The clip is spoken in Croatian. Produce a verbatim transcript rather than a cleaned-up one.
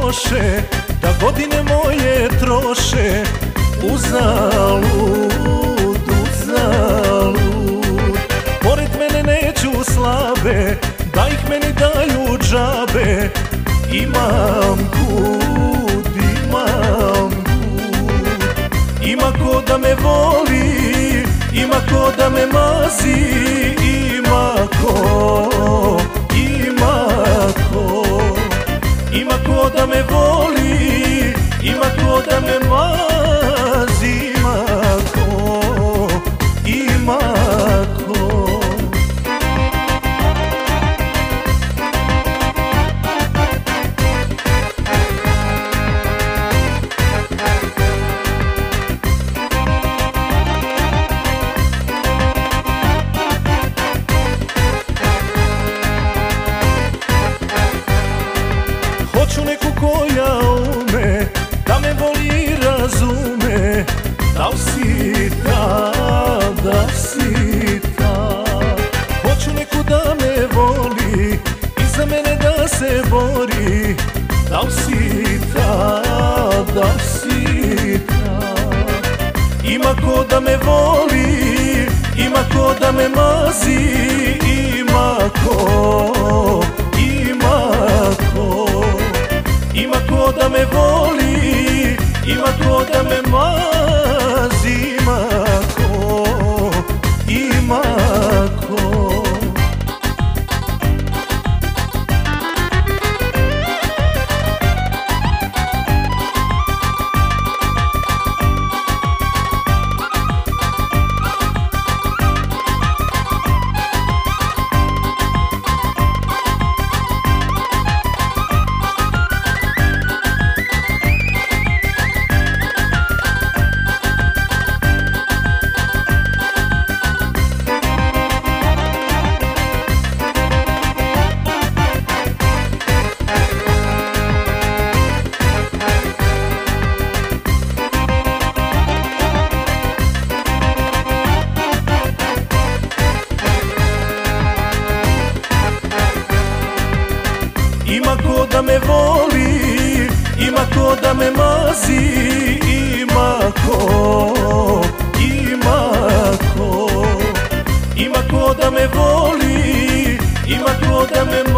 loše, da godine moje troše uzalud, uzalud. Pored mene neću slabe, da ih meni daju džabe. Imam kud, imam kud. Ima ko da me voli, ima ko da me mazi. Ima ko, ima ko. Ima ko da me voli, ima ko da me mazi. Ima ko, ima ko. Hoću neku koja ume da me voli i razume. Da li si ta, da li si ta. Hoću neku da me voli i za mene da se bori. Da li si ta, da li si ta. Ima ko da me voli, ima ko da me mazi. Ima ko, ima ko. Ima ko da me voli, ima ko da me mazi. Ima ko, ima ko. Ima ko da me voli, ima ko da me mazi. Ima ko, ima ko. Ima ko da me voli, ima ko da me mazi.